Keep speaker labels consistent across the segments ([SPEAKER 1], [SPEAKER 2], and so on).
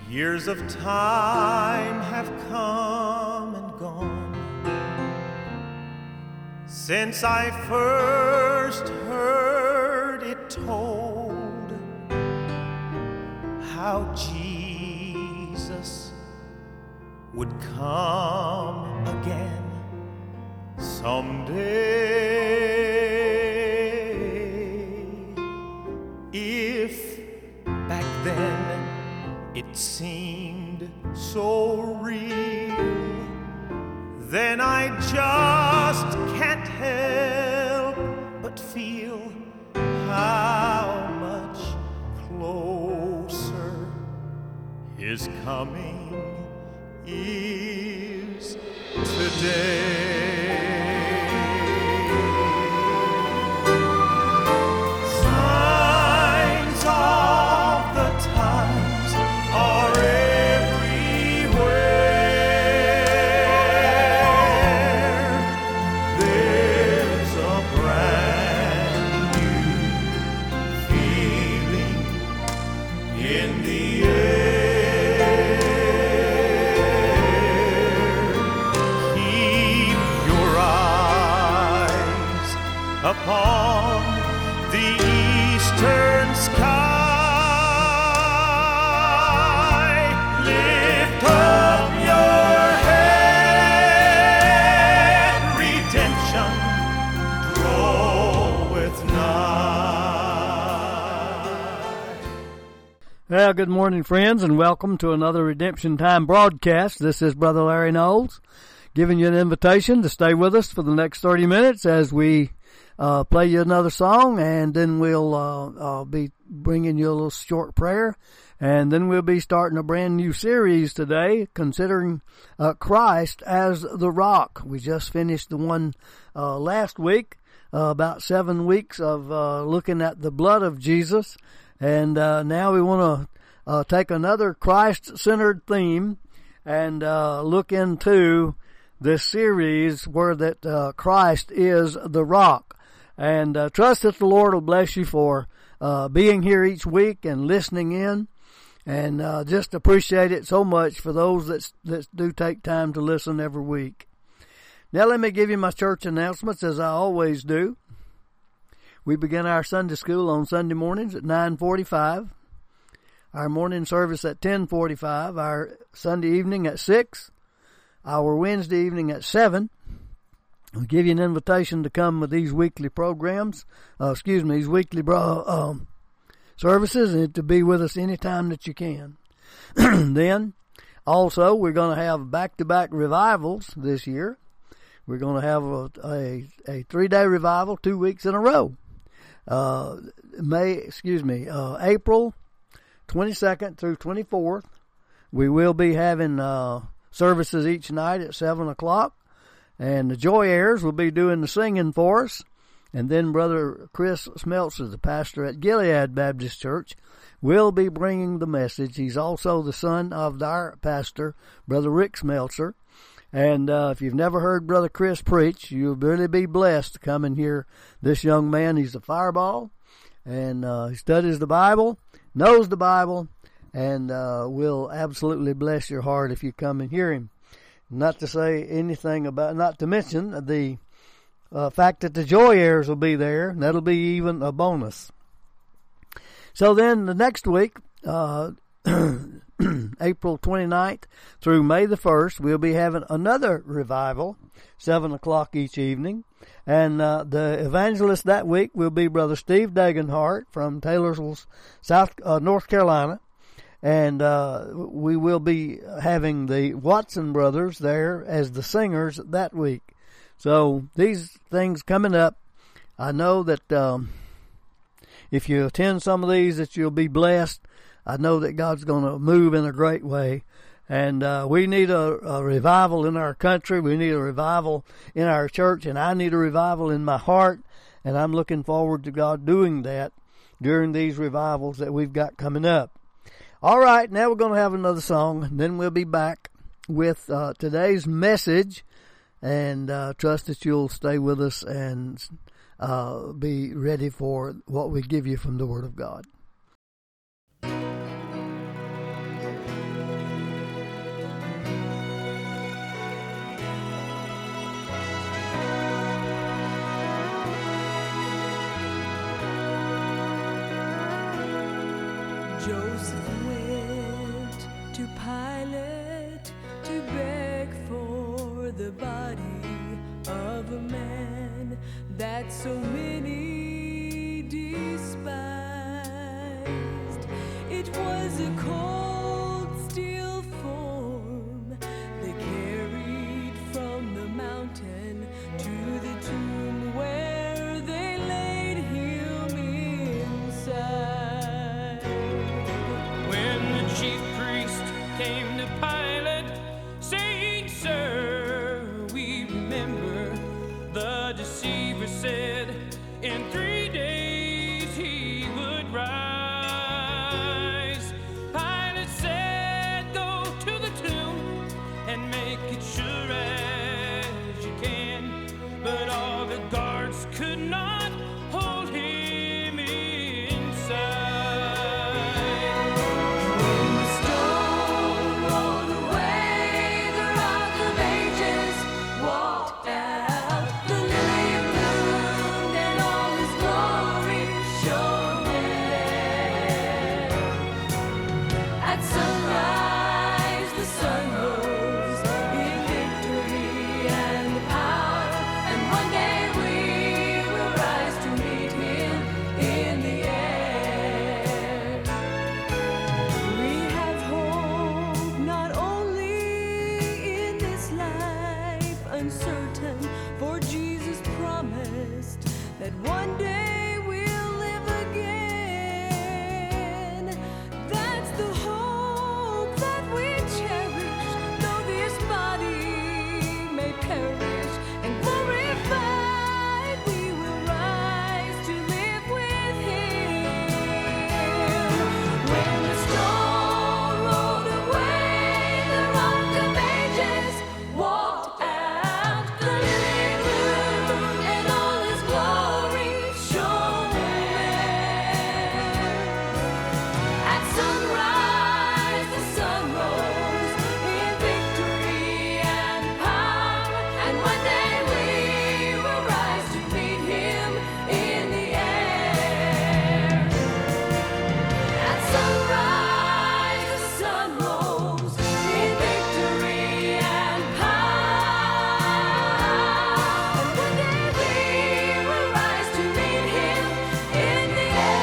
[SPEAKER 1] Years of time have come and gone since I first heard it told how Jesus would come again someday. If back then it seemed so real, then I just can't help but feel how much closer his coming is today. Signs of the times are everywhere. There's a brand new feeling in the air. Keep your eyes upon the eastern sky. Lift up your head, redemption draweth nigh.
[SPEAKER 2] Well, good morning, friends, and welcome to another Redemption Time broadcast. This is Brother Larry Knowles, giving you an invitation to stay with us for the next 30 minutes as we play you another song, and then we'll be bringing you a little short prayer, and then we'll be starting a brand new series today, considering Christ as the rock. We just finished the one last week, about 7 weeks of looking at the blood of Jesus, and now we want to take another Christ-centered theme and look into this series where that Christ is the rock. And trust that the Lord will bless you for being here each week and listening in, and just appreciate it so much for those that do take time to listen every week. Now let me give you my church announcements as I always do. We begin our Sunday school on Sunday mornings at 9:45, our morning service at 10:45, our Sunday evening at 6, our Wednesday evening at 7. We'll give you an invitation to come with these weekly programs, these weekly services, and to be with us anytime that you can. Then, also, we're going to have back-to-back revivals this year. We're going to have a 3-day revival 2 weeks in a row. April 22nd through 24th, we will be having services each night at 7 o'clock. And the Joy Heirs will be doing the singing for us. And then Brother Chris Smeltzer, the pastor at Gilead Baptist Church, will be bringing the message. He's also the son of our pastor, Brother Rick Smeltzer. And if you've never heard Brother Chris preach, you'll really be blessed to come and hear this young man. He's a fireball, and he studies the Bible, knows the Bible, and will absolutely bless your heart if you come and hear him. Not to say anything about, not to mention the fact that the Joy Heirs will be there. That'll be even a bonus. So then the next week, April 29th through May the 1st, we'll be having another revival, 7 o'clock each evening. And the evangelist that week will be Brother Steve Dagenhart from Taylorsville, North Carolina. And we will be having the Watson brothers there as the singers that week. So these things coming up, I know that if you attend some of these that you'll be blessed. I know that God's going to move in a great way. And we need a revival in our country. We need a revival in our church. And I need a revival in my heart. And I'm looking forward to God doing that during these revivals that we've got coming up. All right, now we're going to have another song, and then we'll be back with today's message, and trust that you'll stay with us and be ready for what we give you from the Word of God.
[SPEAKER 3] Joseph went to Pilate to beg for the body of a man that so many despised. It was a cold steel form they carried from the mountain to the tomb where they laid him inside.
[SPEAKER 4] When the chief priest came to Pilate, saying, "Sir, we remember the deceiver said in 3 days he would rise." Pilate said, "Go to the tomb and make it sure as you can." But all the guards could not hold him inside.
[SPEAKER 3] When the stone rolled away, the Rock of Ages walked out. The lily bloomed and all his glory shone there. At sunrise, the sun rose in victory and power, and one day we will rise to meet him in the air. We have hope not only in this life uncertain, for Jesus promised that one day we'll live again. That's the hope that we cherish, though this body may perish, and glorified we will rise to live with him. When the stone rolled away, the Rock of Ages walked out. The lily bloomed and all his glory shone there. At sunrise, the sun rose in victory and power, and one day we will rise to meet him in the air. At sunrise, the sun rose in victory and power, and one day we will rise to meet him in the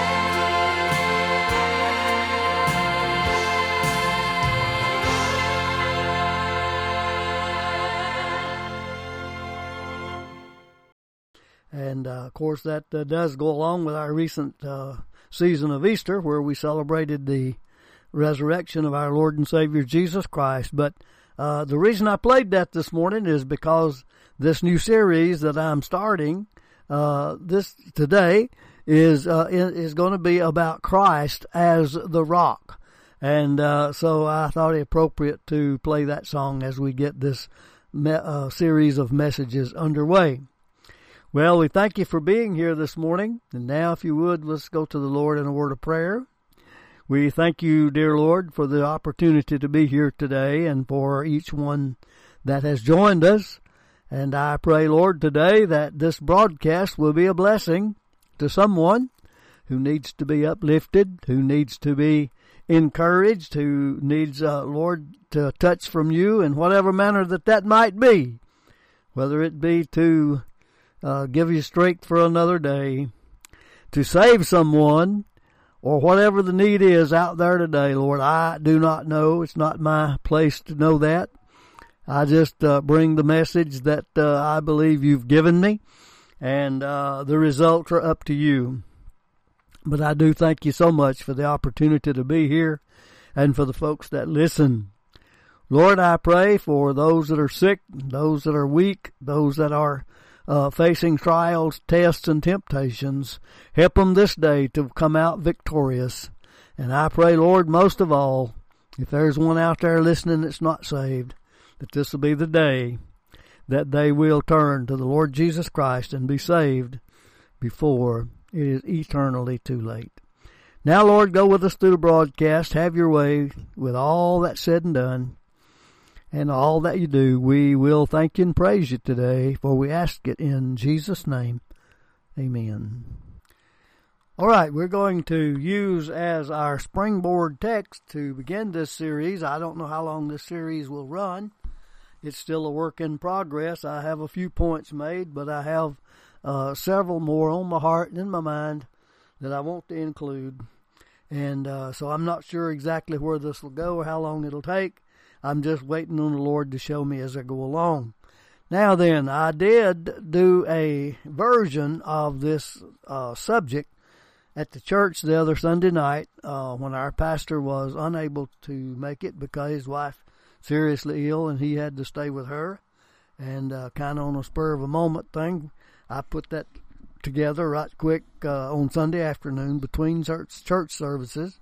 [SPEAKER 2] And, of course, that does go along with our recent season of Easter, where we celebrated the resurrection of our Lord and Savior Jesus Christ. But the reason I played that this morning is because this new series that I'm starting this today is going to be about Christ as the rock. And so I thought it appropriate to play that song as we get this series of messages underway. Well, we thank you for being here this morning. And now, if you would, let's go to the Lord in a word of prayer. We thank you, dear Lord, for the opportunity to be here today and for each one that has joined us. And I pray, Lord, today that this broadcast will be a blessing to someone who needs to be uplifted, who needs to be encouraged, who needs, Lord, to touch from you in whatever manner that might be, whether it be to give you strength for another day, to save someone, or whatever the need is out there today, Lord. I do not know. It's not my place to know that. I just bring the message that I believe you've given me, and the results are up to you. But I do thank you so much for the opportunity to be here and for the folks that listen. Lord, I pray for those that are sick, those that are weak, those that are facing trials, tests, and temptations. Help them this day to come out victorious. And I pray, Lord, most of all, if there's one out there listening that's not saved, that this will be the day that they will turn to the Lord Jesus Christ and be saved before it is eternally too late. Now, Lord, go with us through the broadcast. Have your way with all that's said and done. And all that you do, we will thank you and praise you today, for we ask it in Jesus' name. Amen. All right, we're going to use as our springboard text to begin this series. I don't know how long this series will run. It's still a work in progress. I have a few points made, but I have several more on my heart and in my mind that I want to include. And so I'm not sure exactly where this will go or how long it'll take. I'm just waiting on the Lord to show me as I go along. Now then, I did do a version of this subject at the church the other Sunday night when our pastor was unable to make it because his wife seriously ill and he had to stay with her. And kind of on a spur of a moment thing, I put that together right quick on Sunday afternoon between church services.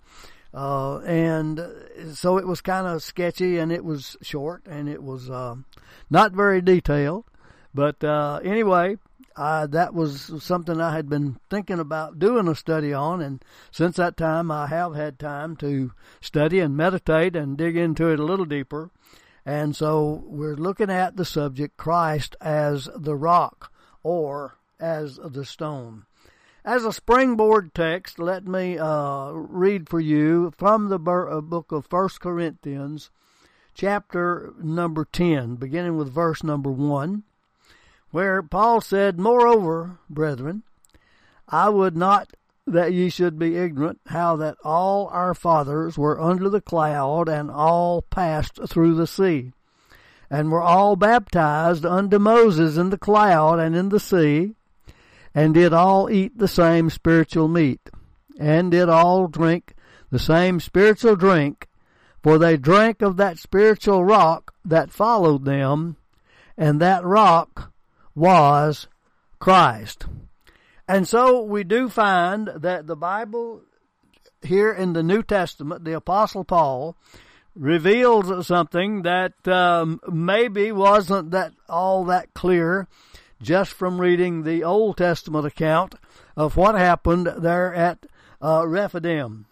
[SPEAKER 2] And so it was kind of sketchy and it was short and it was not very detailed. But anyway, that was something I had been thinking about doing a study on, and since that time I have had time to study and meditate and dig into it a little deeper. And so we're looking at the subject, Christ as the rock or as the stone. As a springboard text, let me read for you from the book of 1 Corinthians, chapter number 10, beginning with verse number 1. Where Paul said, "Moreover, brethren, I would not that ye should be ignorant how that all our fathers were under the cloud, and all passed through the sea, and were all baptized unto Moses in the cloud and in the sea, and did all eat the same spiritual meat, and did all drink the same spiritual drink, for they drank of that spiritual rock that followed them, and that rock was Christ." And so we do find that the Bible here in the New Testament, the Apostle Paul reveals something that maybe wasn't that all that clear just from reading the Old Testament account of what happened there at Rephidim.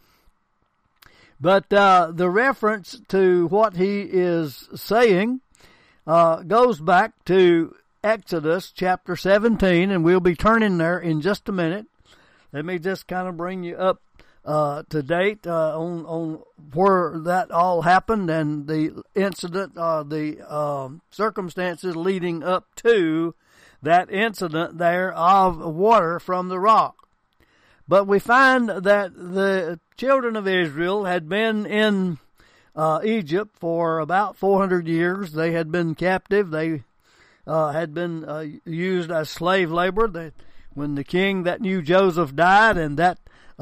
[SPEAKER 2] But the reference to what he is saying goes back to Exodus chapter 17, and we'll be turning there in just a minute. Let me just kind of bring you up to date on where that all happened and the incident, the circumstances leading up to that incident there of water from the rock. But we find that the children of Israel had been in Egypt for about 400 years. They had been captive. They had been used as slave labor. When the king that knew Joseph died and that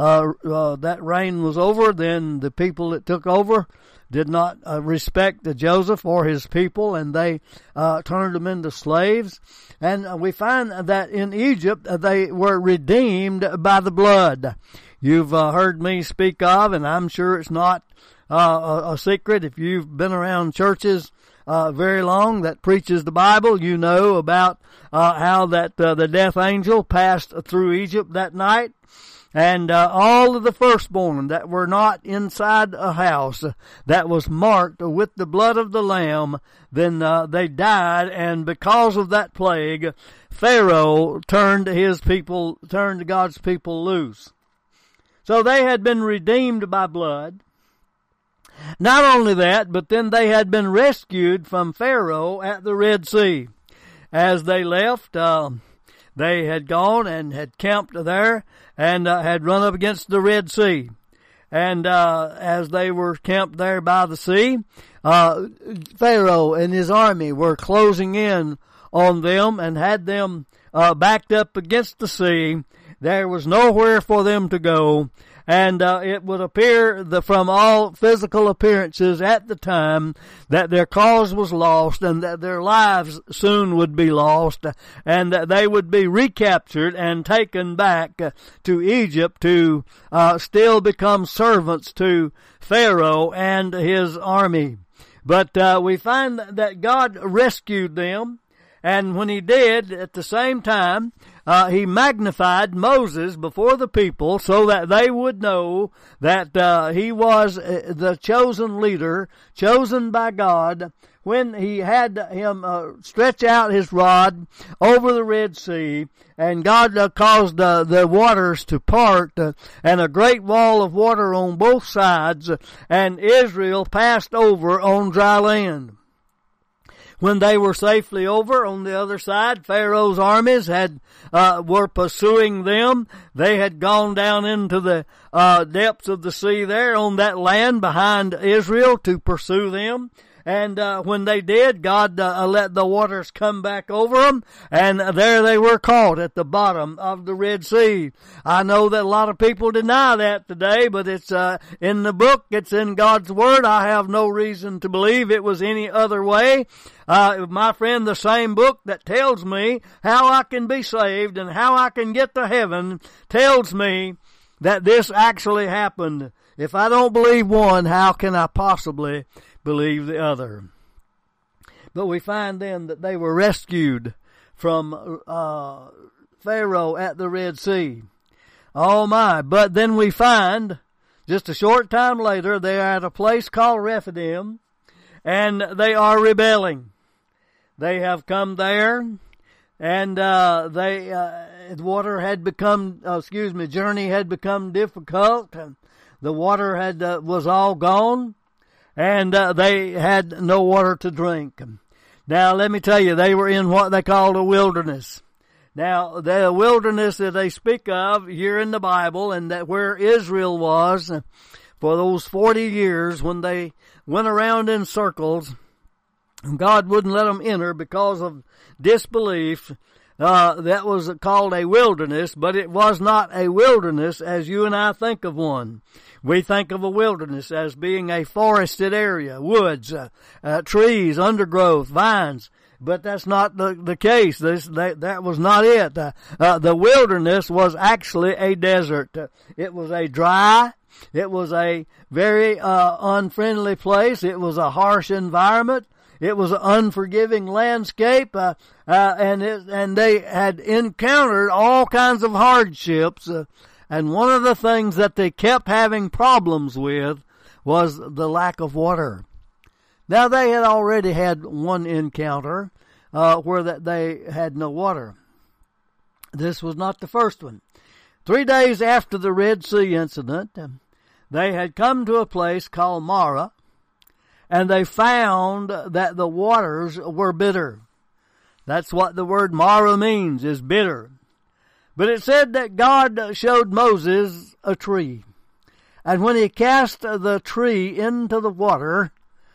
[SPEAKER 2] reign was over, then the people that took over did not respect Joseph or his people, and they turned them into slaves. And we find that in Egypt they were redeemed by the blood. You've heard me speak of, and I'm sure it's not a secret if you've been around churches very long that preaches the Bible, you know about how that the death angel passed through Egypt that night, and all of the firstborn that were not inside a house that was marked with the blood of the Lamb, then they died, and because of that plague, Pharaoh turned God's people loose. So they had been redeemed by blood. Not only that, but then they had been rescued from Pharaoh at the Red Sea. As they left, they had gone and had camped there and had run up against the Red Sea. And as they were camped there by the sea, Pharaoh and his army were closing in on them and had them backed up against the sea. There was nowhere for them to go. And it would appear from all physical appearances at the time that their cause was lost and that their lives soon would be lost and that they would be recaptured and taken back to Egypt to still become servants to Pharaoh and his army. But we find that God rescued them, And when he did, at the same time, he magnified Moses before the people so that they would know that he was the chosen leader, chosen by God, when he had him stretch out his rod over the Red Sea, and God caused the waters to part, and a great wall of water on both sides, and Israel passed over on dry land. When they were safely over on the other side, Pharaoh's armies were pursuing them. They had gone down into the depths of the sea there on that land behind Israel to pursue them. And when they did, God let the waters come back over them, and there they were caught at the bottom of the Red Sea. I know that a lot of people deny that today, but it's in the book, it's in God's Word. I have no reason to believe it was any other way. My friend, the same book that tells me how I can be saved and how I can get to heaven tells me that this actually happened. If I don't believe one, how can I possibly believe the other? But we find then that they were rescued from Pharaoh at the Red Sea. Oh my. But then we find, just a short time later, they are at a place called Rephidim, and they are rebelling. They have come there, and journey had become difficult, and the water was all gone, and they had no water to drink. Now, let me tell you, they were in what they called a wilderness. Now, the wilderness that they speak of here in the Bible, and that where Israel was for those 40 years when they went around in circles, and God wouldn't let them enter because of disbelief. That was called a wilderness, but it was not a wilderness as you and I think of one. We think of a wilderness as being a forested area, woods, trees, undergrowth, vines. But that's not the case. That was not it. The wilderness was actually a desert. It was a dry, it was a very unfriendly place. It was a harsh environment. It was an unforgiving landscape, and they had encountered all kinds of hardships. And one of the things that they kept having problems with was the lack of water. Now, they had already had one encounter where they had no water. This was not the first one. 3 days after the Red Sea incident, they had come to a place called Marah, and they found that the waters were bitter. That's what the word Marah means, is bitter. But it said that God showed Moses a tree. And when he cast the tree into the water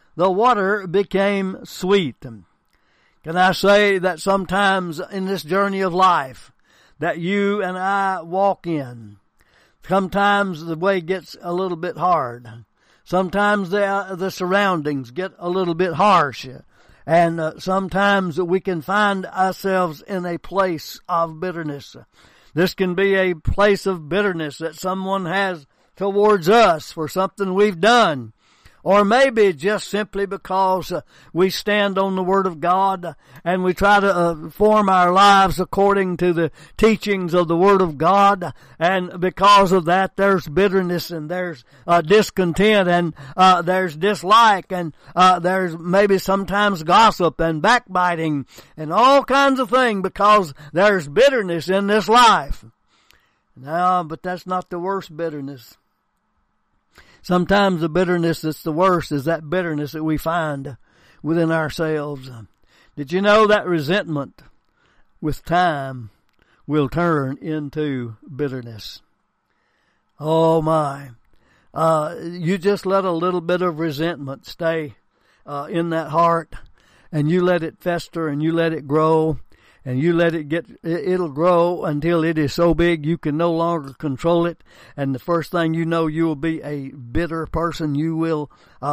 [SPEAKER 2] became sweet. Can I say that sometimes in this journey of life that you and I walk in, sometimes the way gets a little bit hard. Sometimes the surroundings get a little bit harsh. And sometimes we can find ourselves in a place of bitterness. This can be a place of bitterness that someone has towards us for something we've done. Or maybe just simply because we stand on the Word of God and we try to form our lives according to the teachings of the Word of God. And because of that, there's bitterness and there's discontent and there's dislike and there's maybe sometimes gossip and backbiting and all kinds of things because there's bitterness in this life. No, but that's not the worst bitterness. Sometimes the bitterness that's the worst is that bitterness that we find within ourselves. Did you know that resentment with time will turn into bitterness? Oh my. You just let a little bit of resentment stay in that heart, and you let it fester and you let it grow, and you let it it'll grow until it is so big you can no longer control it. And the first thing you know, you will be a bitter person. You will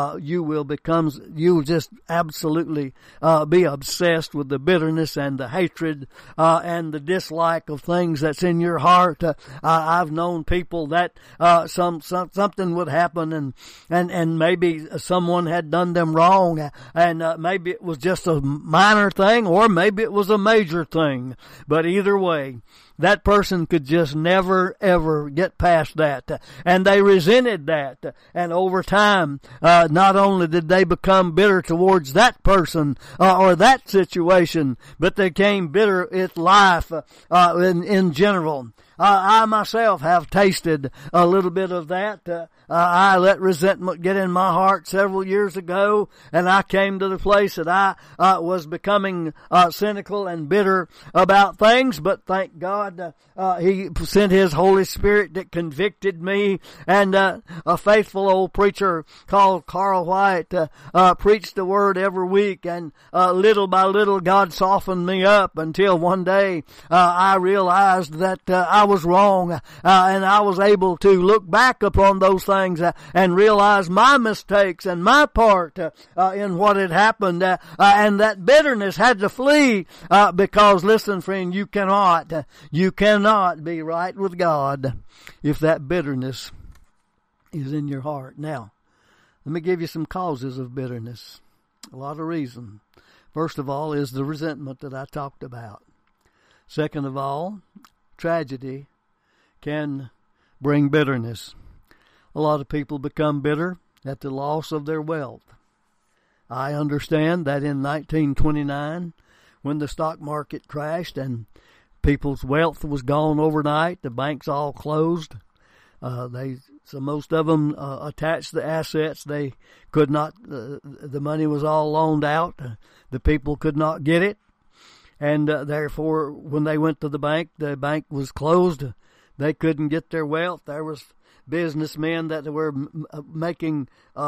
[SPEAKER 2] just absolutely be obsessed with the bitterness and the hatred and the dislike of things that's in your heart. I've known people that something would happen, and maybe someone had done them wrong, and maybe it was just a minor thing, or maybe it was a major thing. But either way, that person could just never, ever get past that. And they resented that. And over time, not only did they become bitter towards that person or that situation, but they became bitter at life in general. I myself have tasted a little bit of that. I let resentment get in my heart several years ago, and I came to the place that I was becoming cynical and bitter about things. But thank God He sent His Holy Spirit that convicted me, and a faithful old preacher called Carl White preached the Word every week, and little by little God softened me up until one day I realized that I was wrong, and I was able to look back upon those things and realize my mistakes and my part in what had happened, and that bitterness had to flee because, listen, friend, you cannot be right with God if that bitterness is in your heart. Now, let me give you some causes of bitterness. A lot of reason. First of all is the resentment that I talked about. Second of all, tragedy can bring bitterness. A lot of people become bitter at the loss of their wealth. I understand that in 1929, when the stock market crashed and people's wealth was gone overnight, the banks all closed. So most of them attached the assets. They could not. The money was all loaned out. The people could not get it, and therefore, when they went to the bank was closed. They couldn't get their wealth. There was businessmen that were making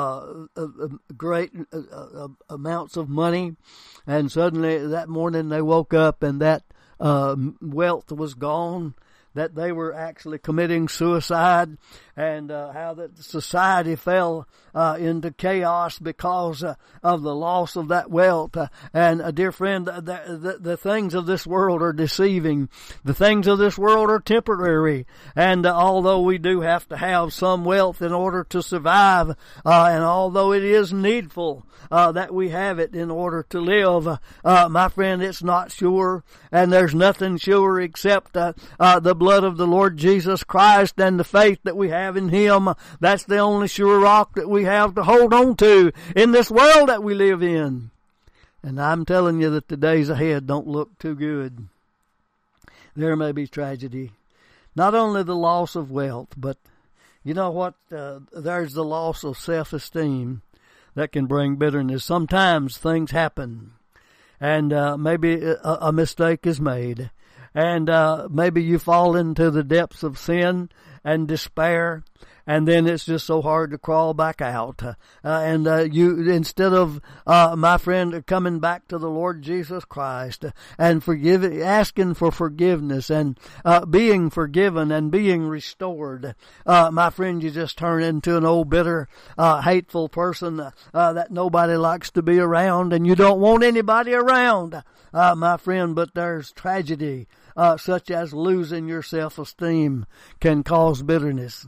[SPEAKER 2] great amounts of money, and suddenly that morning they woke up and that wealth was gone, that they were actually committing suicide, and how that society fell into chaos because of the loss of that wealth. And dear friend, the things of this world are deceiving. The things of this world are temporary. And although we do have to have some wealth in order to survive, and although it is needful that we have it in order to live, my friend, it's not sure. And there's nothing sure except the blood of the Lord Jesus Christ and the faith that we have in Him. That's the only sure rock that we have to hold on to in this world that we live in. And I'm telling you that the days ahead don't look too good. There may be tragedy. Not only the loss of wealth, but you know what? There's the loss of self-esteem that can bring bitterness. Sometimes things happen, and maybe a mistake is made. And maybe you fall into the depths of sin and despair, and then it's just so hard to crawl back out. And you, instead of, my friend, coming back to the Lord Jesus Christ and asking for forgiveness and being forgiven and being restored, my friend, you just turn into an old bitter, hateful person that nobody likes to be around, and you don't want anybody around, my friend. But there's tragedy, such as losing your self-esteem, can cause bitterness.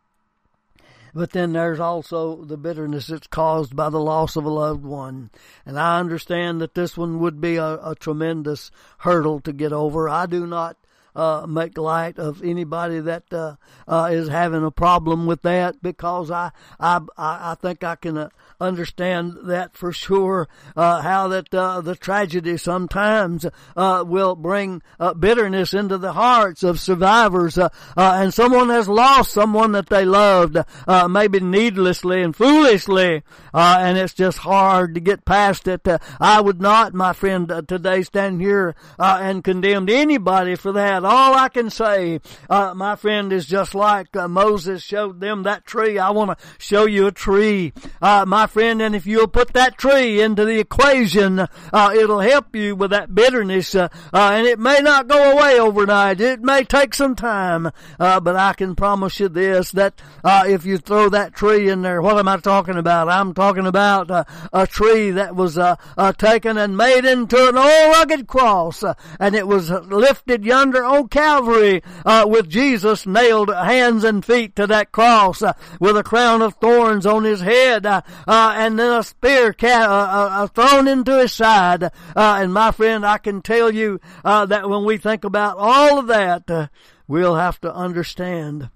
[SPEAKER 2] But then there's also the bitterness that's caused by the loss of a loved one. And I understand that this one would be a tremendous hurdle to get over. I do not make light of anybody that is having a problem with that, because I think I can understand that for sure, how that the tragedy sometimes will bring bitterness into the hearts of survivors, and someone has lost someone that they loved, maybe needlessly and foolishly, and it's just hard to get past it. I would not, my friend, today stand here and condemn anybody for that. All I can say, my friend, is just like Moses showed them that tree. I want to show you a tree, my my friend, and if you'll put that tree into the equation, it'll help you with that bitterness, and it may not go away overnight. It may take some time, but I can promise you this, that if you throw that tree in there, what am I talking about? I'm talking about a tree that was taken and made into an old rugged cross, and it was lifted yonder on Calvary with Jesus nailed hands and feet to that cross, with a crown of thorns on his head, and then a spear thrown into his side. And my friend, I can tell you that when we think about all of that, we'll have to understand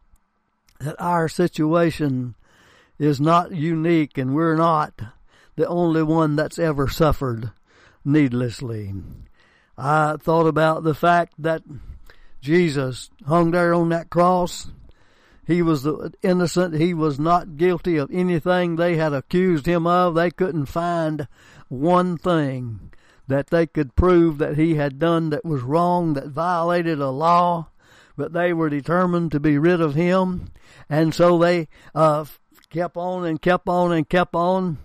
[SPEAKER 2] that our situation is not unique, and we're not the only one that's ever suffered needlessly. I thought about the fact that Jesus hung there on that cross. He was innocent. He was not guilty of anything they had accused him of. They couldn't find one thing that they could prove that he had done that was wrong, that violated a law, but they were determined to be rid of him. And so they kept on and kept on and kept on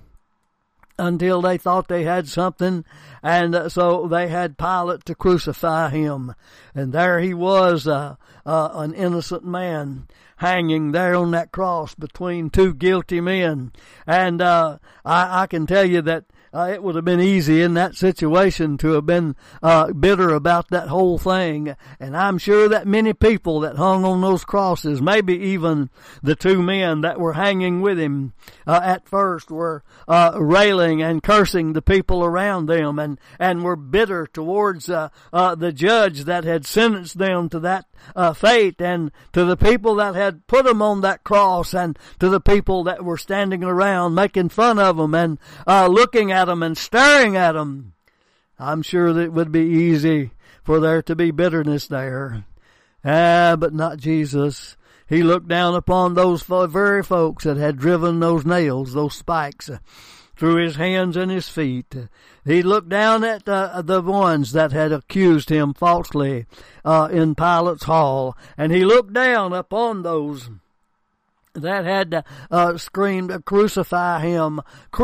[SPEAKER 2] until they thought they had something, and so they had Pilate to crucify him. And there he was, an innocent man, hanging there on that cross between two guilty men. And I can tell you that it would have been easy in that situation to have been bitter about that whole thing. And I'm sure that many people that hung on those crosses, maybe even the two men that were hanging with him at first, were railing and cursing the people around them, and were bitter towards the judge that had sentenced them to that fate, and to the people that had put them on that cross, and to the people that were standing around making fun of them and looking at them and staring at them. I'm sure that it would be easy for there to be bitterness there. But not Jesus. He looked down upon those very folks that had driven those nails, those spikes, through his hands and his feet. He looked down at the ones that had accused him falsely in Pilate's hall, and he looked down upon those that had screamed, crucify him,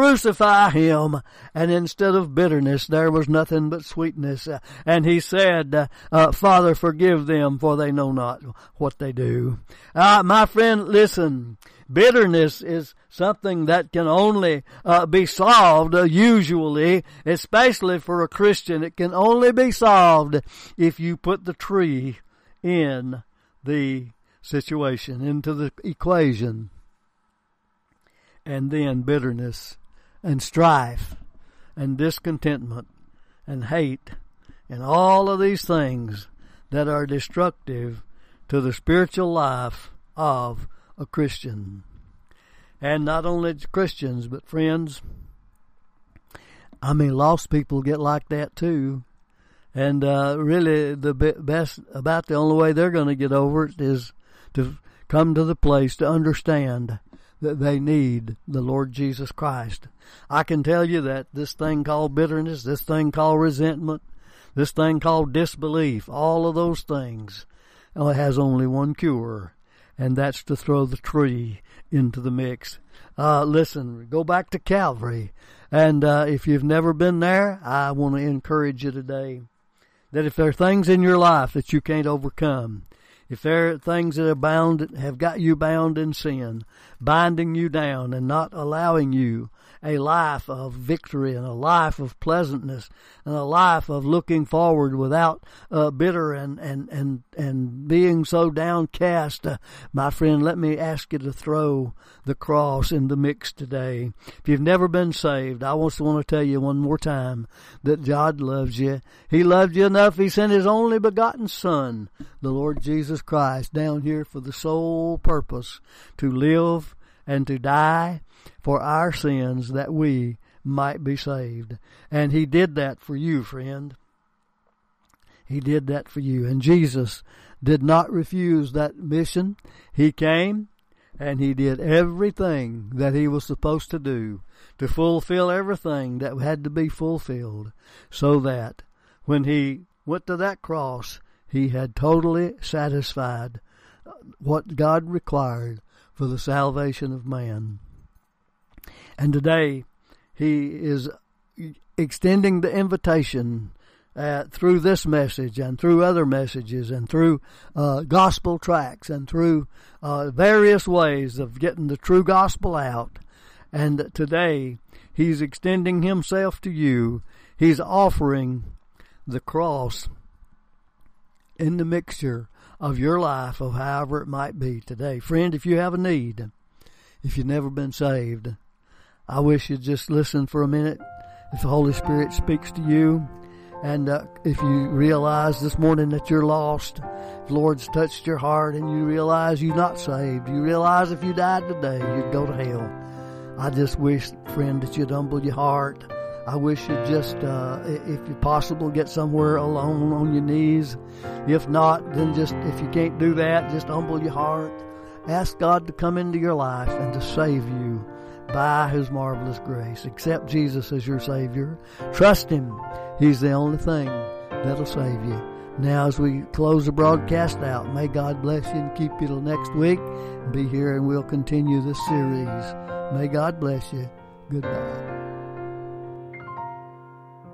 [SPEAKER 2] and instead of bitterness there was nothing but sweetness. And he said, Father, forgive them, for they know not what they do. My friend, listen, bitterness is something that can only be solved, usually, especially for a Christian. It can only be solved if you put the tree in the situation, into the equation. And then bitterness and strife and discontentment and hate and all of these things that are destructive to the spiritual life of a Christian. And not only Christians, but friends, lost people get like that too. And really the best, about the only way they're going to get over it is to come to the place to understand that they need the Lord Jesus Christ. I can tell you that this thing called bitterness, this thing called resentment, this thing called disbelief, all of those things has only one cure, and that's to throw the tree into the mix. Listen, go back to Calvary, and if you've never been there, I want to encourage you today that if there are things in your life that you can't overcome, if there are things that have got you bound in sin, binding you down and not allowing you a life of victory and a life of pleasantness and a life of looking forward without bitter and being so downcast, my friend, let me ask you to throw the cross in the mix today. If you've never been saved, I want to tell you one more time that God loves you. He loved you enough, He sent His only begotten Son, the Lord Jesus Christ, down here for the sole purpose to live and to die for our sins that we might be saved. And He did that for you, friend. He did that for you. And Jesus did not refuse that mission. He came and He did everything that He was supposed to do to fulfill everything that had to be fulfilled, so that when He went to that cross, He had totally satisfied what God required for the salvation of man. And today, he is extending the invitation through this message and through other messages and through gospel tracts and through various ways of getting the true gospel out. And today, he's extending himself to you. He's offering the cross in the mixture of your life, of however it might be today. Friend, if you have a need, if you've never been saved, I wish you'd just listen for a minute. If the Holy Spirit speaks to you, and if you realize this morning that you're lost, if the Lord's touched your heart and you realize you're not saved, you realize if you died today, you'd go to hell. I just wish, friend, that you'd humble your heart. I wish you'd just, if you possible, get somewhere alone on your knees. If not, then just, if you can't do that, just humble your heart. Ask God to come into your life and to save you by His marvelous grace. Accept Jesus as your Savior. Trust Him. He's the only thing that'll save you. Now, as we close the broadcast out, may God bless you and keep you till next week. Be here and we'll continue this series. May God bless you. Goodbye.